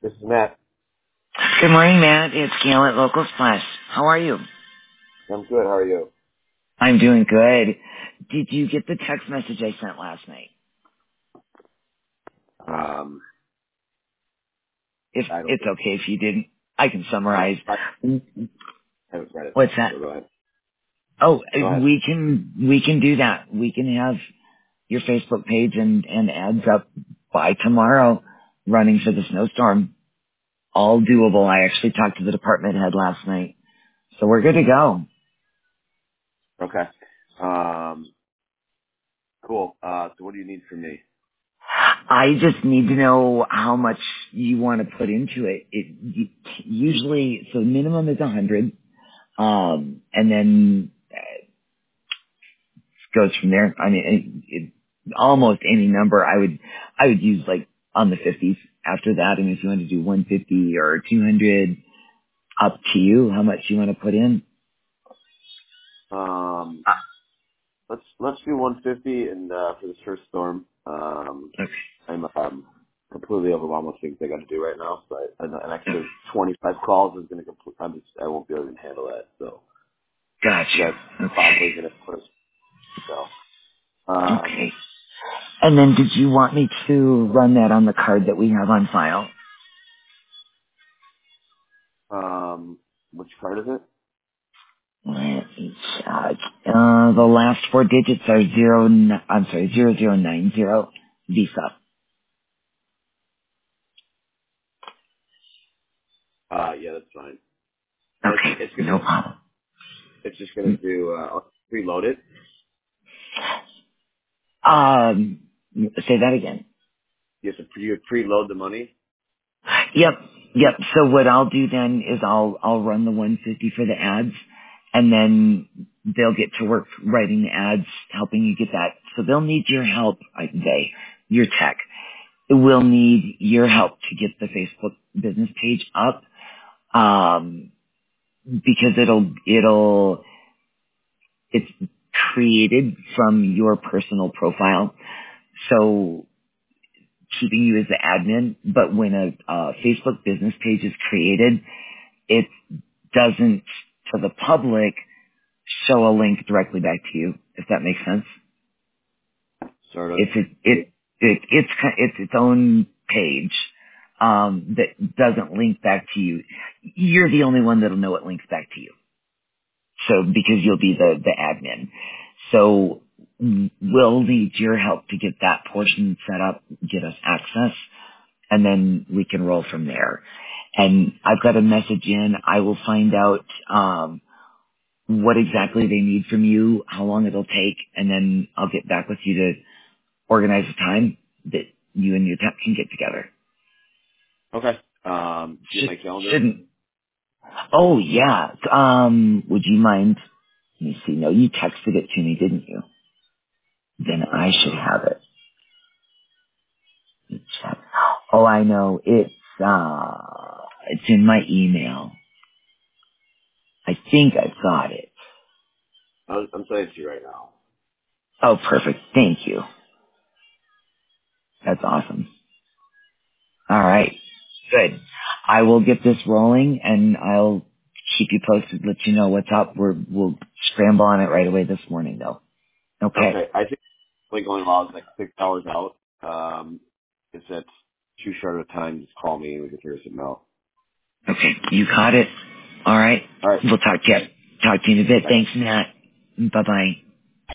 This is Matt. Good morning, Matt. It's Gail at Local Splash. How are you? I'm good. How are you? I'm doing good. Did you get the text message I sent last night? Um, If I don't it's think okay if you didn't, I can I summarize. haven't read it, What's that? so go ahead. Oh, Go ahead. we can do that. We can have your Facebook page and ads up by tomorrow, running for the snowstorm. All doable. I actually talked to the department head last night, so we're good to go. Okay. Cool. So what do you need from me? I just need to know how much you want to put into it. Usually, so minimum is 100, and then goes from there. I mean, almost any number I would use like on the 50s after that. And if you want to do 150 or 200, up to you how much you want to put in. Um, let's do 150 and for the first storm. Okay. I'm completely overwhelmed with things I got to do right now. So an extra 25 calls is going to I won't be able to handle that. So Gotcha. that's probably Okay. going to push. So Okay. And then did you want me to run that on the card that we have on file? which card is it? Let me check. The last four digits are 0090 Visa. Yeah, that's fine. And Okay, it's gonna no problem. it's just gonna do preload it. Um, say that again. You preload the money. Yep, yep. So what I'll do then is I'll run the 150 for the ads, and then they'll get to work writing the ads, helping you get that. So they'll need your help. Your tech. Will need your help to get the Facebook business page up. Because it's created from your personal profile. So keeping you as the admin, but when a Facebook business page is created, it doesn't to the public show a link directly back to you, if that makes sense. Sort of. It's its own page, that doesn't link back to you. You're the only one that'll know it links back to you. So because you'll be the admin. So we'll need your help to get that portion set up, get us access, and then we can roll from there. And I've got a message in. I will find out what exactly they need from you, how long it'll take, and then I'll get back with you to organize a time that you and your tech can get together. Okay. Do you have my calendar? Shouldn't. Oh yeah. Would you mind? Let me see. No, you texted it to me, didn't you? Then I should No. have it. Let me check. Oh, I know. It's in my email. I think I've got it. I'm sending it to you right now. Oh, perfect. Thank you. That's awesome. All right. Good. I will get this rolling and I'll keep you posted, let you know what's up. We'll scramble on it right away this morning though. Okay. Okay. I think like going well is like 6 hours out. If that's too short of a time, just call me and we can figure something out. Okay. You caught it. All right. All right. We'll talk to you in a bit. Bye. Thanks, Matt. Bye bye.